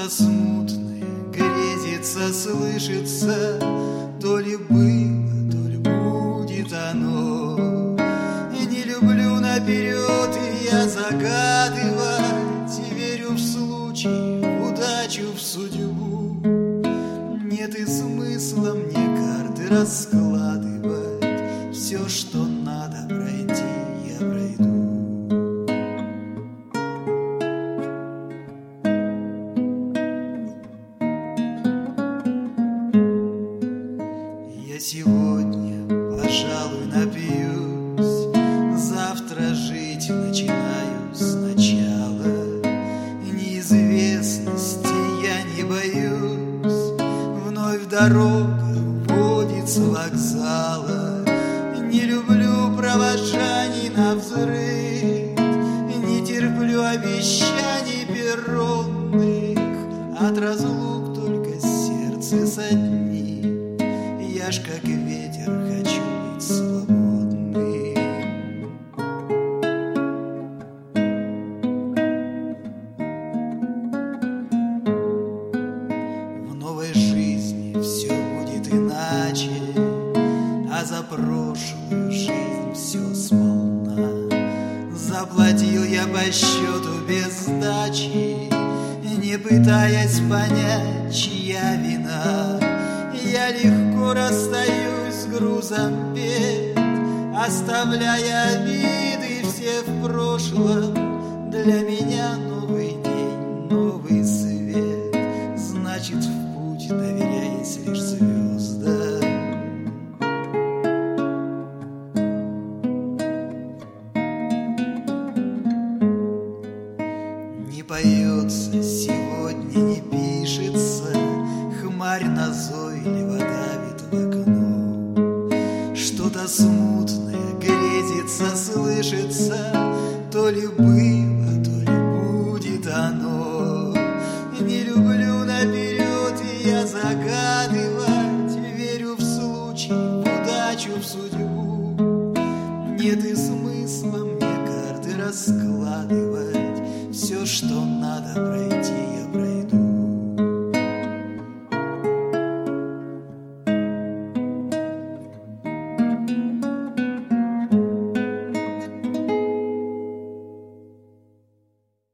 смутное грезится, слышится, то ли было, то ли будет оно. И не люблю наперед я загадывать, и верю в случай, в удачу, в судьбу. Нет и смысла мне карты раскладывать, все, что надо пройти, я пройду. Я сегодня, пожалуй, напьюсь, завтра жить начинаю сначала. Неизвестности я не боюсь, вновь дорога уводит с вокзала. Не люблю провожаний навзрыд, не терплю обещаний перронных. От разлук только сердце соднит. Я ж как ветер хочу быть свободным. В новой жизни все будет иначе, а за прошлую жизнь все сполна. Заплатил я по счету без сдачи, не пытаясь понять, чья вина. Я легко расстаюсь с грузом бед, оставляя обиды все в прошлом. Для меня новый день, новый свет, значит, в путь доверяясь лишь звездам. Не поется сегодня, не пишется, хмарь назойливо давит в окно. Что-то смутное грезится, слышится, то ли было, то ли будет оно. Не люблю наперед я загадывать, верю в случай, в удачу, в судьбу. Нет и смысла мне карты раскладывать, все, что надо пройти,